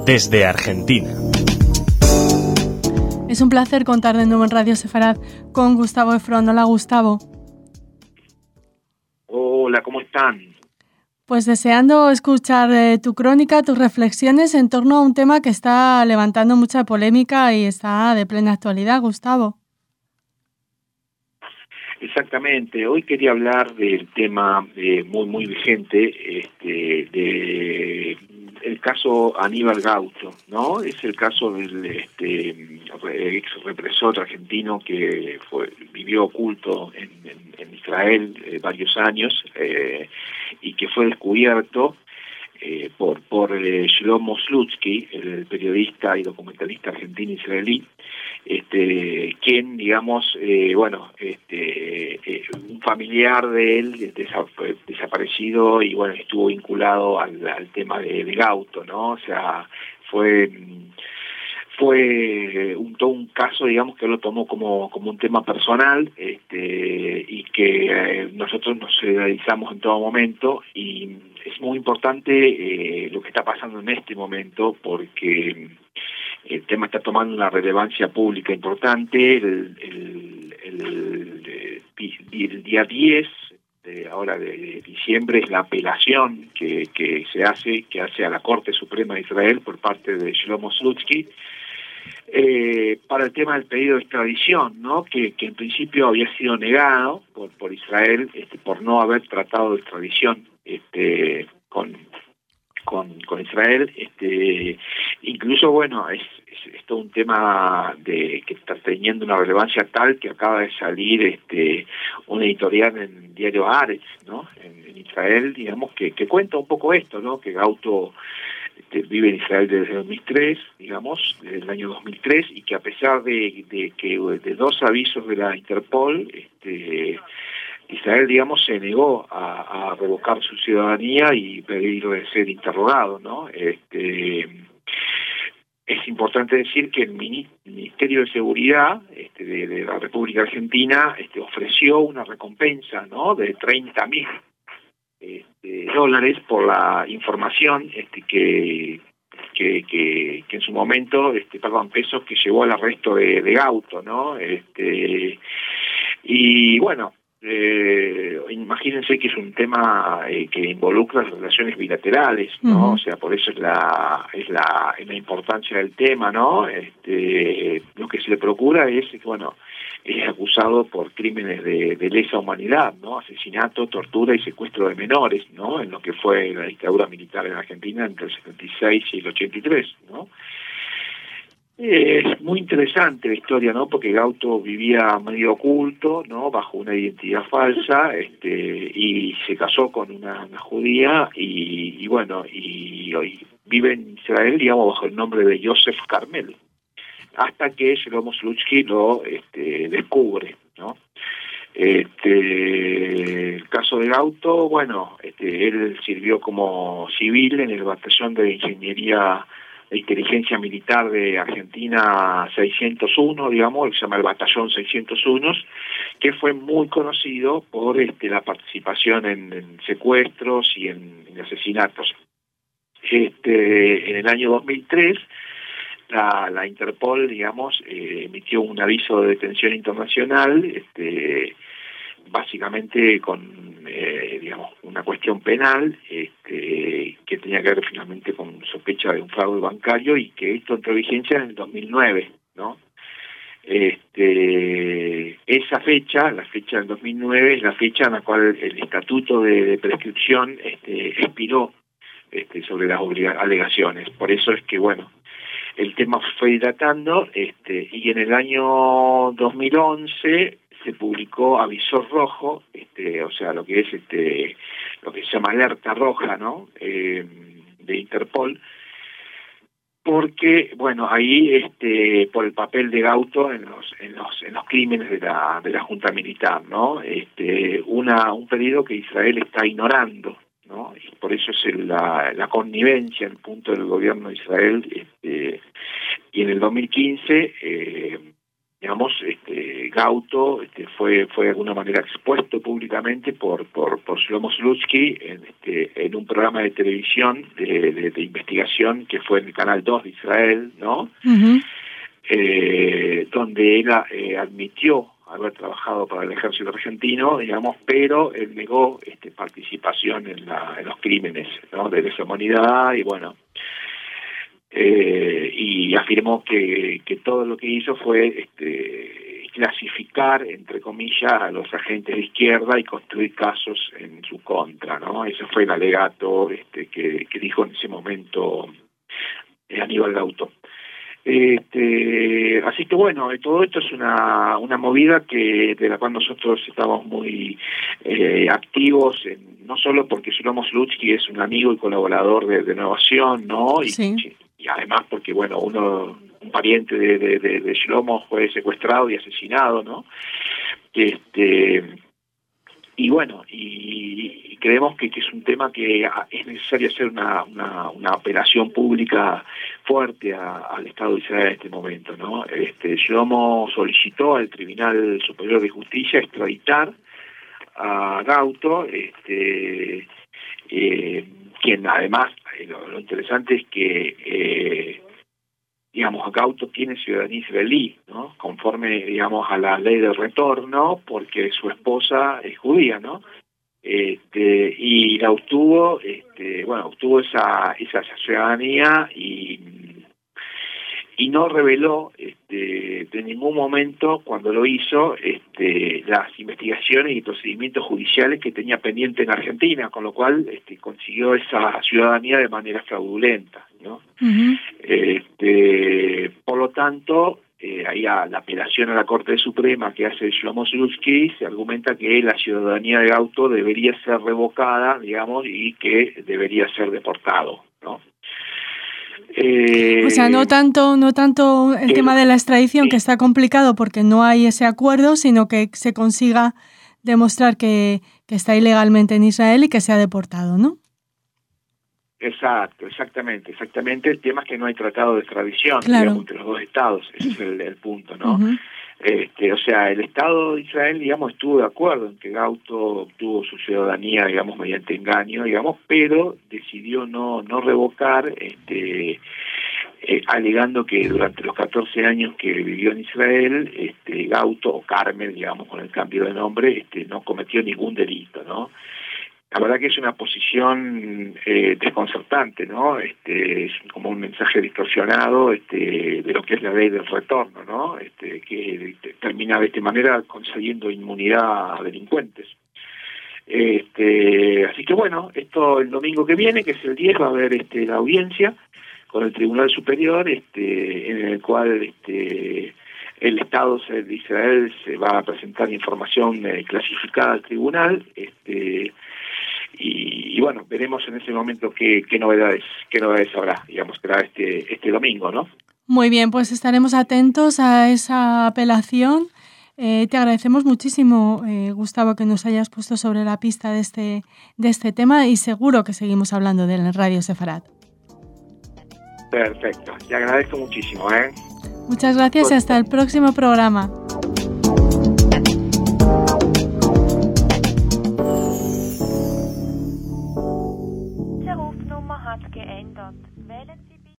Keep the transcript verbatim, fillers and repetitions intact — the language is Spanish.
desde Argentina. Es un placer contar de nuevo en Radio Sefarad con Gustavo Efron. Hola, Gustavo. Hola, ¿cómo están? Pues deseando escuchar eh, tu crónica, tus reflexiones en torno a un tema que está levantando mucha polémica y está de plena actualidad, Gustavo. Exactamente, hoy quería hablar del tema eh, muy muy vigente, este, de el caso Aníbal Gauto, ¿no? Es el caso del este, ex represor argentino que fue vivió oculto en, en, en Israel eh, varios años eh, y que fue descubierto eh, por por eh, Shlomo Slutsky, el periodista y documentalista argentino-israelí, este quien digamos eh, bueno este eh, un familiar de él desa desaparecido y bueno estuvo vinculado al, al tema de, de Gauto, no o sea fue fue un todo un caso digamos que él lo tomó como como un tema personal este y que eh, nosotros nos realizamos en todo momento, y es muy importante eh, lo que está pasando en este momento porque el tema está tomando una relevancia pública importante. El, el, el, el, el día diez de ahora de diciembre es la apelación que, que se hace, que hace a la Corte Suprema de Israel por parte de Shlomo Slutsky, eh, para el tema del pedido de extradición, ¿no? Que, que en principio había sido negado por, por Israel este, por no haber tratado de extradición este, con Con, con Israel, este, incluso bueno es, es, es todo un tema de que está teniendo una relevancia tal que acaba de salir este una editorial en el diario Haaretz, ¿no? En, en Israel, digamos que, que cuenta un poco esto, ¿no? Que Gauto este, vive en Israel desde dos mil tres, digamos, desde el año dos mil tres, y que a pesar de, de que de dos avisos de la Interpol, este Israel, digamos, se negó a, a revocar su ciudadanía y pedir de ser interrogado, ¿no? Este, es importante decir que el Ministerio de Seguridad este, de, de la República Argentina este, ofreció una recompensa, ¿no? De treinta mil este, dólares por la información este, que, que, que, que en su momento, este, perdón, pesos que llevó al arresto de, de Gauto, ¿no? Este, y bueno. Eh, imagínense que es un tema eh, que involucra las relaciones bilaterales, ¿no? Uh-huh. O sea, por eso es la es la, es la importancia del tema, ¿no? Este, lo que se le procura es, bueno, es acusado por crímenes de, de lesa humanidad, ¿no? Asesinato, tortura y secuestro de menores, ¿no? En lo que fue la dictadura militar en Argentina entre el setenta y seis y el ochenta y tres, ¿no? Es muy interesante la historia, ¿no? Porque Gauto vivía medio oculto, ¿no? Bajo una identidad falsa, este, y se casó con una, una judía y, y bueno, y hoy vive en Israel, digamos, bajo el nombre de Joseph Carmel, hasta que Shlomo Slutsky lo este, descubre, ¿no? Este, el caso de Gauto, bueno, este, él sirvió como civil en el batallón de ingeniería de inteligencia militar de Argentina seiscientos uno, digamos, que se llama el batallón seiscientos uno, que fue muy conocido por este, la participación en, en secuestros y en, en asesinatos. Este, en el año dos mil tres, la, la Interpol, digamos, eh, emitió un aviso de detención internacional, este, básicamente con, eh, digamos, una cuestión penal, este, que tenía que ver finalmente con sospecha de un fraude bancario, y que esto entró en vigencia en el dos mil nueve, ¿no? Este, esa fecha, la fecha del dos mil nueve, es la fecha en la cual el estatuto de, de prescripción este, expiró este, sobre las alegaciones. Por eso es que, bueno, el tema fue dilatando, este, y en el año dos mil once se publicó Avisor Rojo, este, o sea, lo que es este, lo que se llama alerta roja, ¿no? Eh, de Interpol, porque, bueno, ahí, este, por el papel de Gauto en los, en los, en los crímenes de la, de la Junta Militar, ¿no? Este, una, un pedido que Israel está ignorando, ¿no? Y por eso es el, la, la connivencia, el punto del gobierno de Israel, este, y en el dos mil quince, eh, digamos, este, Gauto este, fue fue de alguna manera expuesto públicamente por por, por Shlomo Slutsky en, este, en un programa de televisión de, de, de investigación que fue en el Canal dos de Israel, ¿no? Uh-huh. Eh, donde él eh, admitió haber trabajado para el ejército argentino, digamos, pero él negó este, participación en, la, en los crímenes, ¿no? de lesa humanidad y bueno... Eh, y afirmó que, que todo lo que hizo fue este, clasificar, entre comillas, a los agentes de izquierda y construir casos en su contra, ¿no? Ese fue el alegato este, que, que dijo en ese momento eh, Aníbal Gauto. Este, así que bueno, todo esto es una, una movida que de la cual nosotros estamos muy eh, activos, en, no solo porque Shlomo Slutsky es un amigo y colaborador de, de Innovación, ¿no? Y, sí. y además porque, bueno, uno, un pariente de, de, de, de Shlomo fue secuestrado y asesinado, ¿no? Este, y bueno, y, y creemos que, que es un tema que es necesario hacer una, una, una operación pública fuerte a, al Estado de Israel en este momento, ¿no? Este, Shlomo solicitó al Tribunal Superior de Justicia extraditar a Gauto, este, eh, quien además, lo, lo interesante es que, eh, digamos, Gauto tiene ciudadanía israelí, ¿no? Conforme, digamos, a la ley del retorno, porque su esposa es judía, ¿no? Este, y la obtuvo, este, bueno, obtuvo esa, esa ciudadanía y, y no reveló este, de ningún momento cuando lo hizo este, las investigaciones y procedimientos judiciales que tenía pendiente en Argentina, con lo cual este, consiguió esa ciudadanía de manera fraudulenta, ¿no? Uh-huh. Este, por lo tanto, eh, ahí a la apelación a la Corte Suprema que hace Shlomo Slutsky se argumenta que la ciudadanía de Gauto debería ser revocada, digamos, y que debería ser deportado, ¿no? Eh, o sea, no tanto, no tanto el eh, tema de la extradición, sí, que está complicado porque no hay ese acuerdo, sino que se consiga demostrar que, que está ilegalmente en Israel y que sea deportado, ¿no? Exacto, exactamente, exactamente. El tema es que no hay tratado de extradición, claro, digamos, entre los dos estados, ese es el, el punto, ¿no? Uh-huh. Este, o sea, el Estado de Israel, digamos, estuvo de acuerdo en que Gauto obtuvo su ciudadanía, digamos, mediante engaño, digamos, pero decidió no no revocar, este, eh, alegando que durante los catorce años que vivió en Israel, este, Gauto, o Carmel, digamos, con el cambio de nombre, este, no cometió ningún delito, ¿no? La verdad que es una posición eh, desconcertante, ¿no? Este, es como un mensaje distorsionado este, de lo que es la ley del retorno, ¿no? Este, que termina de esta manera concediendo inmunidad a delincuentes. Este, así que bueno, esto el domingo que viene, que es el diez, va a haber este, la audiencia con el Tribunal Superior, este, en el cual este, el Estado de Israel se va a presentar información eh, clasificada al tribunal, este, y, y bueno, veremos en ese momento qué, qué novedades, qué novedades habrá, digamos, será este, este domingo, ¿no? Muy bien, pues estaremos atentos a esa apelación. Eh, te agradecemos muchísimo, eh, Gustavo, que nos hayas puesto sobre la pista de este, de este tema y seguro que seguimos hablando de él en Radio Sefarat. Perfecto, te agradezco muchísimo, ¿eh? Muchas gracias y hasta el próximo programa.